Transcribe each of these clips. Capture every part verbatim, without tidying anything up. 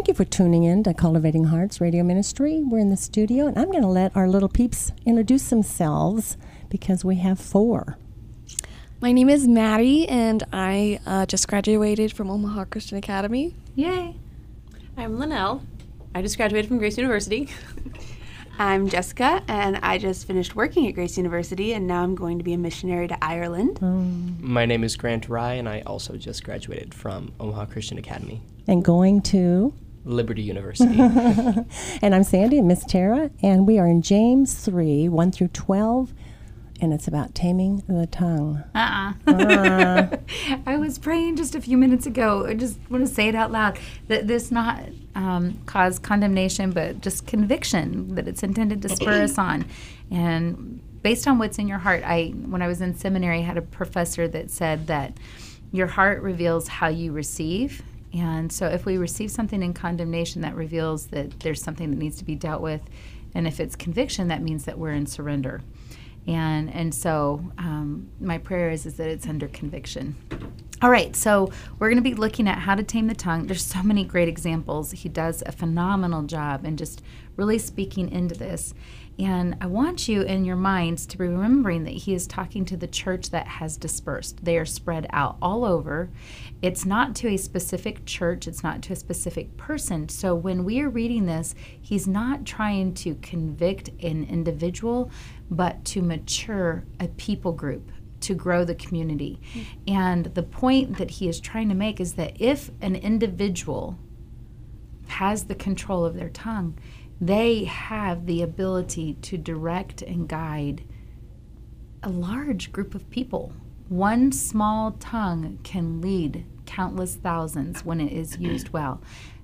thank you for tuning in to Cultivating Hearts Radio Ministry. We're in the studio, and I'm going to let our little peeps introduce themselves because we have four. My name is Maddie, and I uh, just graduated from Omaha Christian Academy. Yay! I'm Linnell. I just graduated from Grace University. I'm Jessica, and I just finished working at Grace University, and now I'm going to be a missionary to Ireland. Um, My name is Grant Rye, and I also just graduated from Omaha Christian Academy. And going to? Liberty University. And I'm Sandy and Miss Tara, and we are in James three, one through twelve, and it's about taming the tongue. Uh-uh. Uh. I was praying just a few minutes ago. I just want to say it out loud, that this not um, cause condemnation, but just conviction, that it's intended to spur us on. And based on what's in your heart, I when I was in seminary, I had a professor that said that your heart reveals how you receive. And so if we receive something in condemnation, that reveals that there's something that needs to be dealt with. And if it's conviction, that means that we're in surrender. And and so um, my prayer is, is that it's under conviction. All right, so we're going to be looking at how to tame the tongue. There's so many great examples. He does a phenomenal job in just really speaking into this. And I want you in your minds to be remembering that he is talking to the church that has dispersed. They are spread out all over. It's not to a specific church. It's not to a specific person. So when we are reading this, he's not trying to convict an individual, but to mature a people group, to grow the community. Mm-hmm. And the point that he is trying to make is that if an individual has the control of their tongue, they have the ability to direct and guide a large group of people. One small tongue can lead countless thousands when it is used well.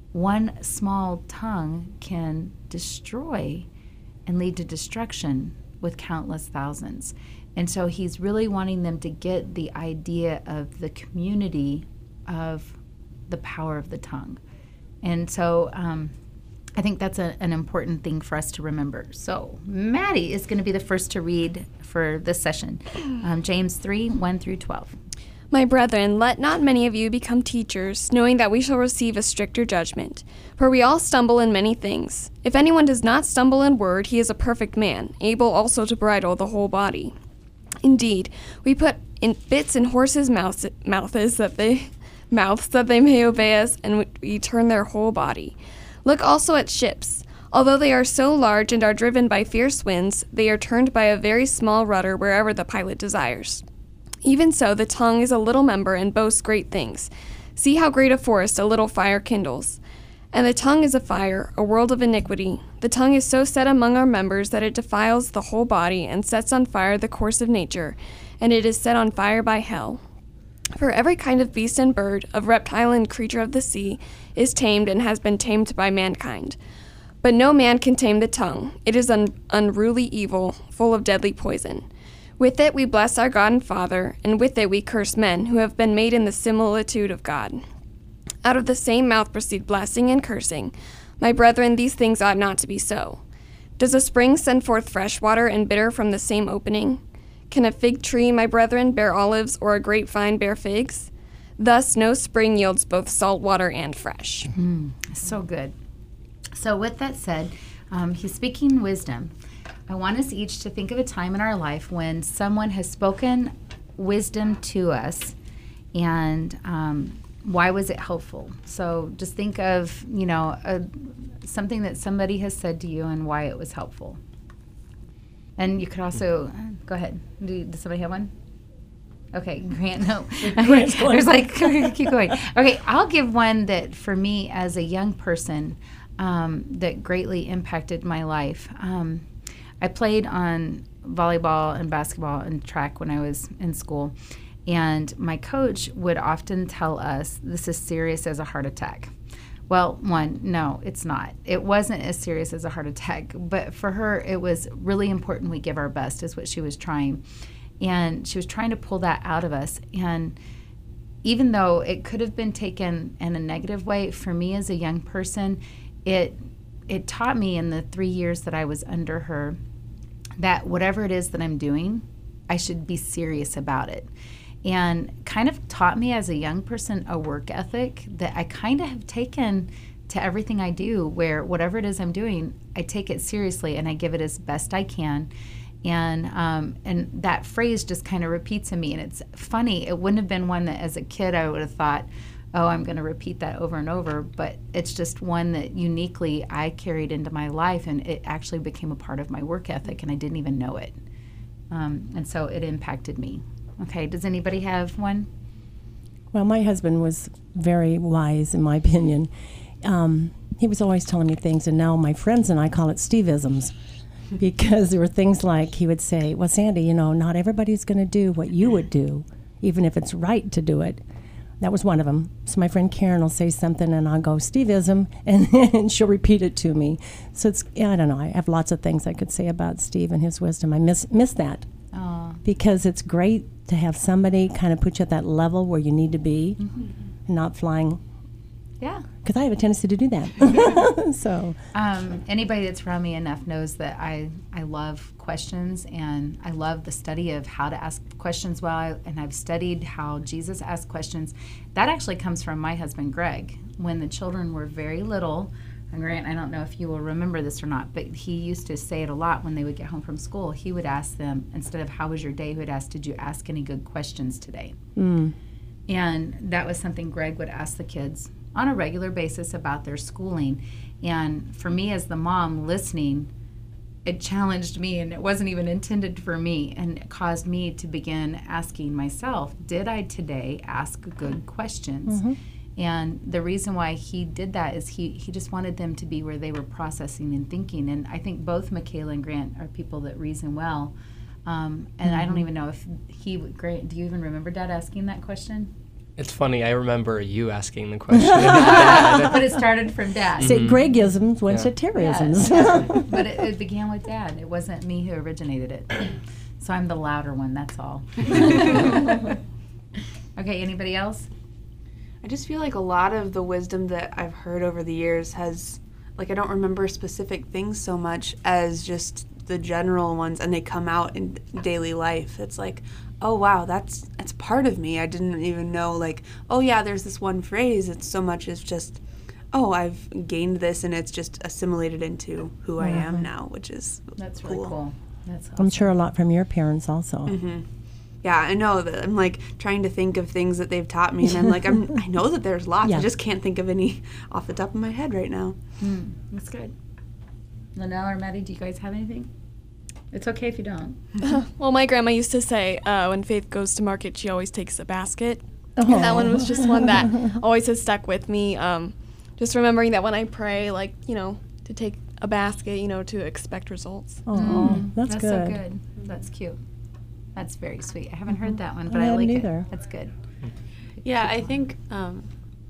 One small tongue can destroy and lead to destruction with countless thousands. And so he's really wanting them to get the idea of the community of the power of the tongue. And so um, I think that's a, an important thing for us to remember. So Maddie is going to be the first to read for this session, um, James three, one through twelve. My brethren, let not many of you become teachers, knowing that we shall receive a stricter judgment. For we all stumble in many things. If anyone does not stumble in word, he is a perfect man, able also to bridle the whole body. Indeed, we put in bits in horses' mouths, mouths that they mouths that they may obey us, and we turn their whole body. Look also at ships. Although they are so large and are driven by fierce winds, they are turned by a very small rudder wherever the pilot desires. Even so, the tongue is a little member and boasts great things. See how great a forest a little fire kindles. And the tongue is a fire, a world of iniquity. The tongue is so set among our members that it defiles the whole body and sets on fire the course of nature, and it is set on fire by hell. For every kind of beast and bird, of reptile and creature of the sea, is tamed and has been tamed by mankind. But no man can tame the tongue. It is an unruly evil, full of deadly poison. With it we bless our God and Father, and with it we curse men who have been made in the similitude of God. Out of the same mouth proceed blessing and cursing. My brethren, these things ought not to be so. Does a spring send forth fresh water and bitter from the same opening? Can a fig tree, my brethren, bear olives, or a grapevine bear figs? Thus no spring yields both salt water and fresh. Mm, so good. So with that said, um, he's speaking wisdom. I want us each to think of a time in our life when someone has spoken wisdom to us, and um, why was it helpful? So just think of, you know, a, something that somebody has said to you and why it was helpful. And you could also, go ahead. Do, does somebody have one? Okay, Grant, no. There's like, keep going. Okay, I'll give one that for me as a young person um, that greatly impacted my life. Um, I played on volleyball and basketball and track when I was in school, and my coach would often tell us, this is serious as a heart attack. Well, one, no, it's not. It wasn't as serious as a heart attack, but for her, it was really important we give our best, is what she was trying. And she was trying to pull that out of us. And even though it could have been taken in a negative way, for me as a young person, it it taught me in the three years that I was under her that whatever it is that I'm doing, I should be serious about it. And kind of taught me as a young person a work ethic that I kind of have taken to everything I do, where whatever it is I'm doing, I take it seriously and I give it as best I can. And um, and that phrase just kind of repeats in me. And it's funny. It wouldn't have been one that as a kid I would have thought, oh, I'm going to repeat that over and over. But it's just one that uniquely I carried into my life. And it actually became a part of my work ethic. And I didn't even know it. Um, and so it impacted me. Okay, does anybody have one? Well, my husband was very wise, in my opinion. Um, he was always telling me things, and now my friends and I call it Steve-isms, because there were things like he would say, well, Sandy, you know, not everybody's going to do what you would do, even if it's right to do it. That was one of them. So my friend Karen will say something, and I'll go, Steve-ism, and, and she'll repeat it to me. So it's, yeah, I don't know, I have lots of things I could say about Steve and his wisdom. I miss, miss that. Oh. Because it's great to have somebody kind of put you at that level where you need to be, mm-hmm. and not flying. Yeah. Because I have a tendency to do that. So, um, anybody that's around me enough knows that I, I love questions, and I love the study of how to ask questions well, I, and I've studied how Jesus asked questions. That actually comes from my husband, Greg. When the children were very little, and Grant, I don't know if you will remember this or not, but he used to say it a lot when they would get home from school. He would ask them, instead of how was your day, he would ask, did you ask any good questions today? Mm. And that was something Greg would ask the kids on a regular basis about their schooling. And for me as the mom listening, it challenged me, and it wasn't even intended for me, and it caused me to begin asking myself, did I today ask good questions? Mm-hmm. And the reason why he did that is he, he just wanted them to be where they were processing and thinking. And I think both Michaela and Grant are people that reason well. Um, and mm-hmm. I don't even know if he would, Grant, do you even remember Dad asking that question? It's funny, I remember you asking the question. But it started from Dad. Say mm-hmm. Gregisms went yeah. to Terryisms. Yeah. But it, it began with Dad. It wasn't me who originated it. So I'm the louder one, that's all. Okay, anybody else? I just feel like a lot of the wisdom that I've heard over the years has, like, I don't remember specific things so much as just the general ones, and they come out in daily life. It's like, oh wow, that's that's part of me. I didn't even know, like, oh yeah, there's this one phrase. It's so much as just, oh, I've gained this, and it's just assimilated into who mm-hmm. I am now, which is that's cool. really cool. That's awesome. I'm sure a lot from your parents also. Mm-hmm. Yeah, I know that. I'm like trying to think of things that they've taught me, and I'm like, I'm, I know that there's lots. Yeah. I just can't think of any off the top of my head right now. Mm, that's good. Linnell or Maddie, do you guys have anything? It's okay if you don't. Uh, well, my grandma used to say uh, when Faith goes to market, she always takes a basket. Oh. And that one was just one that always has stuck with me. Um, just remembering that when I pray, like, you know, to take a basket, you know, to expect results. Oh, mm, that's, that's good. so good. That's cute. That's very sweet. I haven't heard that one, but I I, like hadn't either. it. That's good. Yeah, I think um,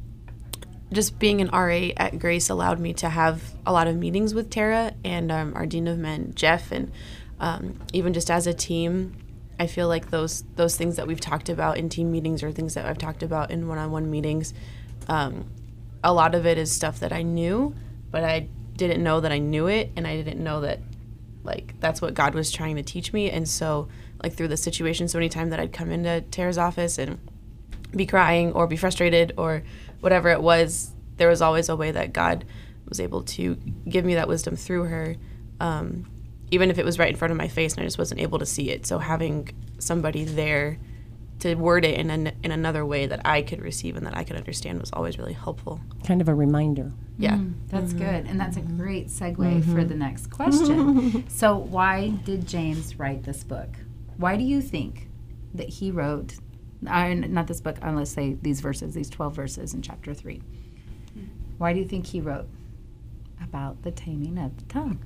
just being an R A at Grace allowed me to have a lot of meetings with Tara and um, our Dean of Men, Jeff, and um, even just as a team, I feel like those those things that we've talked about in team meetings or things that I've talked about in one-on-one meetings, um, a lot of it is stuff that I knew, but I didn't know that I knew it, and I didn't know that, like, that's what God was trying to teach me. And so, like, through the situation, so many times that I'd come into Tara's office and be crying or be frustrated or whatever it was, there was always a way that God was able to give me that wisdom through her, um, even if it was right in front of my face and I just wasn't able to see it. So having somebody there to word it in an, in another way that I could receive and that I could understand was always really helpful. Kind of a reminder. Yeah. Mm, that's mm-hmm. good. And that's a great segue mm-hmm. for the next question. So why did James write this book? Why do you think that he wrote, uh, not this book, uh, let's say these verses, these twelve verses in chapter three. Why do you think he wrote about the taming of the tongue?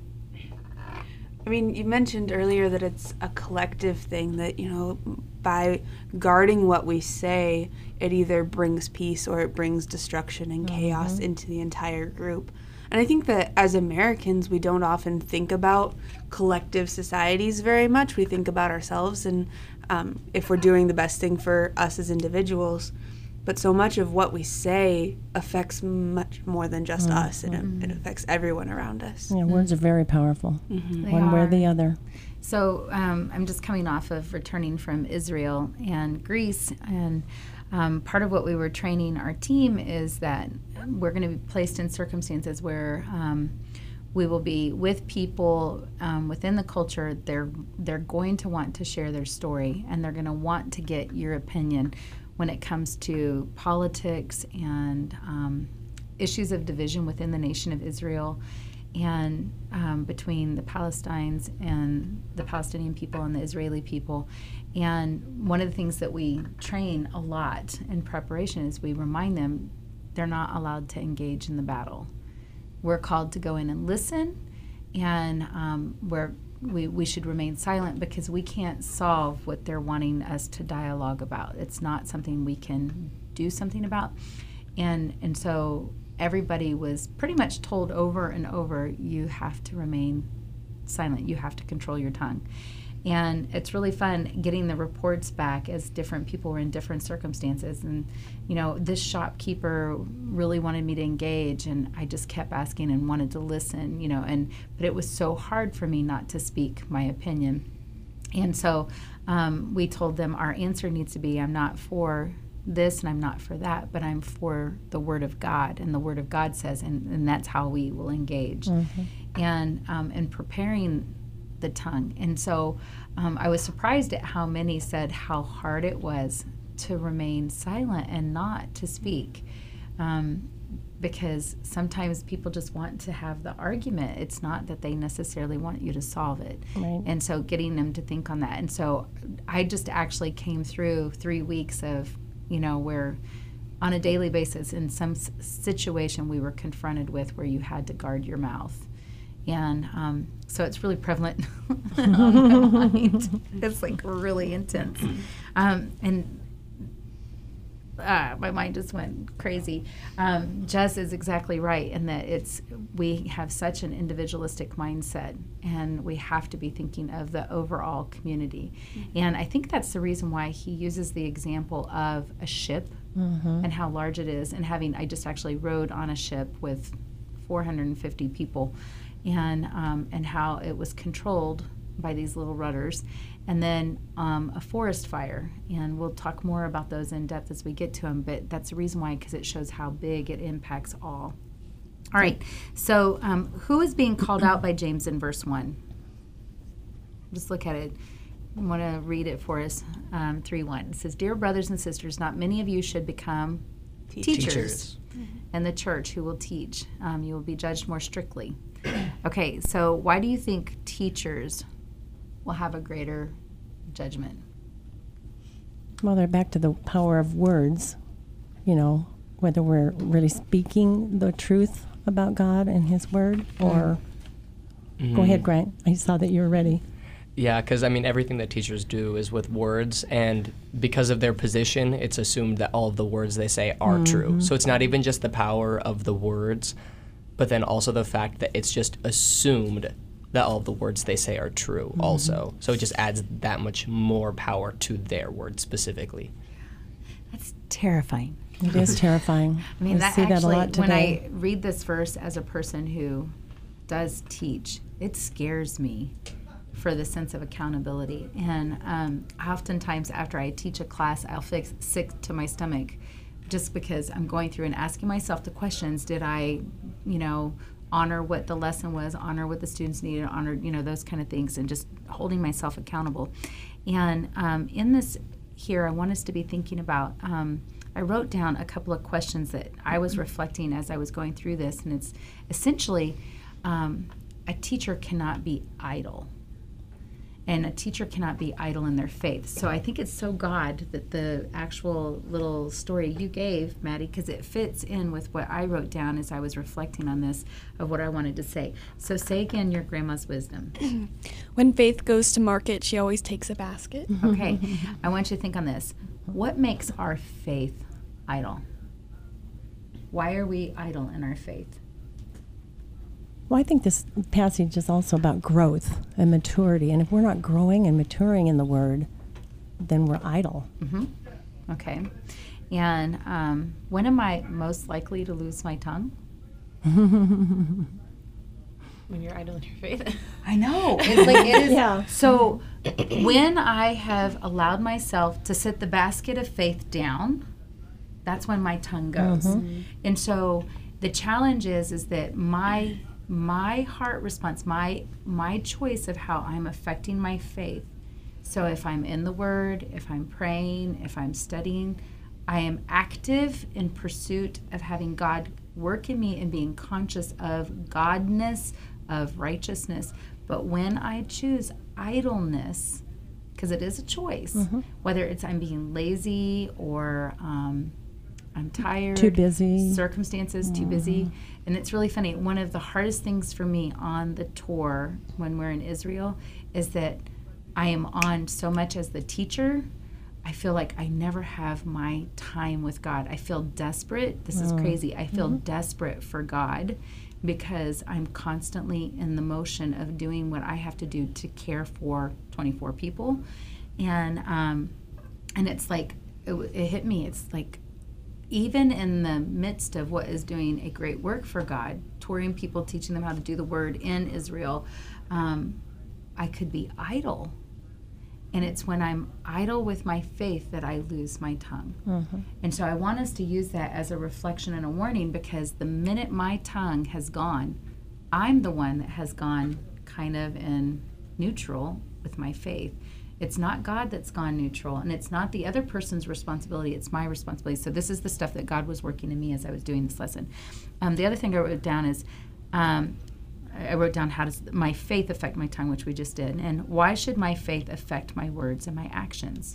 I mean, you mentioned earlier that it's a collective thing, that, you know, by guarding what we say, it either brings peace or it brings destruction and chaos mm-hmm. into the entire group. And I think that as Americans, we don't often think about collective societies very much. We think about ourselves and um, if we're doing the best thing for us as individuals. But so much of what we say affects much more than just mm-hmm. us. It, it affects everyone around us. Yeah, words are very powerful, Mm-hmm. one way or the other. So um, I'm just coming off of returning from Israel and Greece, and um, part of what we were training our team is that we're going to be placed in circumstances where um, we will be with people um, within the culture. They're they're going to want to share their story, and they're going to want to get your opinion when it comes to politics and um, issues of division within the nation of Israel, and um, between the Palestinians and the Palestinian people and the Israeli people. And one of the things that we train a lot in preparation is we remind them they're not allowed to engage in the battle. We're called to go in and listen, and um, we're, we, we should remain silent because we can't solve what they're wanting us to dialogue about. It's not something we can do something about. And, and so everybody was pretty much told over and over, you have to remain silent. You have to control your tongue. And it's really fun getting the reports back as different people were in different circumstances. And, you know, this shopkeeper really wanted me to engage, and I just kept asking and wanted to listen, you know, and but it was so hard for me not to speak my opinion. And so um, we told them our answer needs to be, I'm not for this and I'm not for that, but I'm for the Word of God. And the Word of God says, and, and that's how we will engage. Mm-hmm. And um, in preparing the tongue. And so um, I was surprised at how many said how hard it was to remain silent and not to speak. Um, because sometimes people just want to have the argument. It's not that they necessarily want you to solve it. Right. And so getting them to think on that. And so I just actually came through three weeks of, you know, where on a daily basis in some s- situation we were confronted with where you had to guard your mouth. And um, so it's really prevalent on my mind. It's like really intense. Um, and uh, my mind just went crazy. Um, Jess is exactly right in that it's we have such an individualistic mindset, and we have to be thinking of the overall community. Mm-hmm. And I think that's the reason why he uses the example of a ship mm-hmm. and how large it is. And having, I just actually rode on a ship with four hundred fifty people. And um, and how it was controlled by these little rudders, and then um, a forest fire. And we'll talk more about those in depth as we get to them, but that's the reason why, because it shows how big it impacts all. All right, so um, who is being called out by James in verse one? Just look at it. I want to read it for us, um, three one. It says, Dear brothers and sisters, not many of you should become teachers, teachers. Mm-hmm. in the church who will teach. Um, you will be judged more strictly. Okay, so why do you think teachers will have a greater judgment? Well, they're back to the power of words, you know, whether we're really speaking the truth about God and His Word, or... Mm-hmm. Go ahead, Grant. I saw that you were ready. Yeah, because, I mean, everything that teachers do is with words, and because of their position, it's assumed that all of the words they say are mm-hmm. true. So it's not even just the power of the words, but then also the fact that it's just assumed that all of the words they say are true mm-hmm. also. So it just adds that much more power to their words specifically. That's terrifying. It is terrifying. I mean, I that see actually, that a lot today. When I read this verse as a person who does teach, it scares me for the sense of accountability. And um, oftentimes after I teach a class, I'll feel sick to my stomach just because I'm going through and asking myself the questions. Did I, you know, honor what the lesson was, honor what the students needed, honor, you know, those kind of things, and just holding myself accountable. And um, in this here, I want us to be thinking about, um, I wrote down a couple of questions that I was reflecting as I was going through this, and it's essentially, um, a teacher cannot be idle. And a teacher cannot be idle in their faith. So I think it's so God that the actual little story you gave, Maddie, because it fits in with what I wrote down as I was reflecting on this, of what I wanted to say. So say again your grandma's wisdom. When Faith goes to market, she always takes a basket. Okay. I want you to think on this. What makes our faith idle? Why are we idle in our faith? Well, I think this passage is also about growth and maturity. And if we're not growing and maturing in the Word, then we're idle. Mm-hmm. Okay. And um, when am I most likely to lose my tongue? When you're idle in your faith. I know. It's like it is. Yeah. So when I have allowed myself to set the basket of faith down That's when my tongue goes. Mhm. And so the challenge is is that my my heart response, my my choice of how I'm affecting my faith. So if I'm in the Word, if I'm praying, if I'm studying, I am active in pursuit of having God work in me and being conscious of godness, of righteousness. But when I choose idleness, because it is a choice, Mm-hmm. whether it's I'm being lazy or um, I'm tired, Too busy. circumstances, too busy. And it's really funny. One of the hardest things for me on the tour when we're in Israel is that I am on so much as the teacher. I feel like I never have my time with God. I feel desperate. This is crazy. I feel desperate for God because I'm constantly in the motion of doing what I have to do to care for twenty-four people. And um, and it's like, it, it hit me. It's like, even in the midst of what is doing a great work for God, touring people, teaching them how to do the word in Israel, um, I could be idle. And it's when I'm idle with my faith that I lose my tongue. Mm-hmm. And so I want us to use that as a reflection and a warning, because the minute my tongue has gone, I'm the one that has gone kind of in neutral with my faith. It's not God that's gone neutral, and it's not the other person's responsibility. It's my responsibility. So this is the stuff that God was working in me as I was doing this lesson. Um, the other thing I wrote down is, um, I wrote down, how does my faith affect my tongue, which we just did, and why should my faith affect my words and my actions?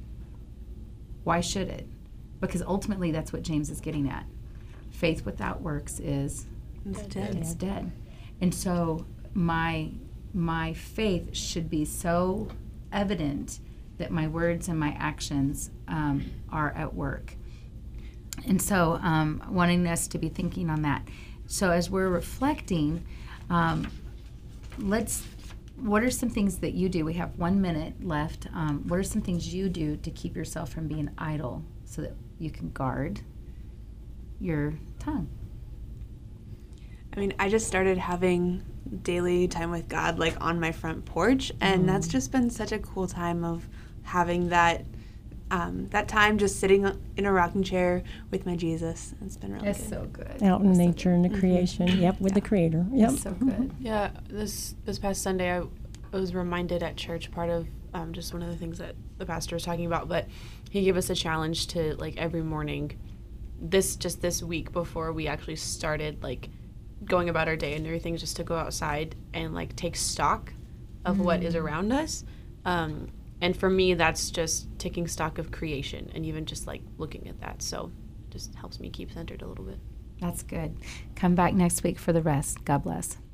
Why should it? Because ultimately that's what James is getting at. Faith without works is It's dead. it's dead. And so my my faith should be so evident that my words and my actions um, are at work. And so um, wanting us to be thinking on that. So as we're reflecting, um, let's, what are some things that you do? We have one minute left. Um, what are some things you do to keep yourself from being idle so that you can guard your tongue? I mean, I just started having daily time with God, like on my front porch, and that's just been such a cool time of having that um, that time just sitting in a rocking chair with my Jesus. It's been really That's good. so good. Out in That's so nature and the creation. Yep, with the Creator. Yep. That's so good. Yeah, this this past Sunday, I, I was reminded at church, part of um, just one of the things that the pastor was talking about, but he gave us a challenge to, like, every morning, this just this week before we actually started, like, going about our day and everything, just to go outside and, like, take stock of mm-hmm. what is around us. Um, and for me, that's just taking stock of creation and even just, like, looking at that. So it just helps me keep centered a little bit. That's good. Come back next week for the rest. God bless.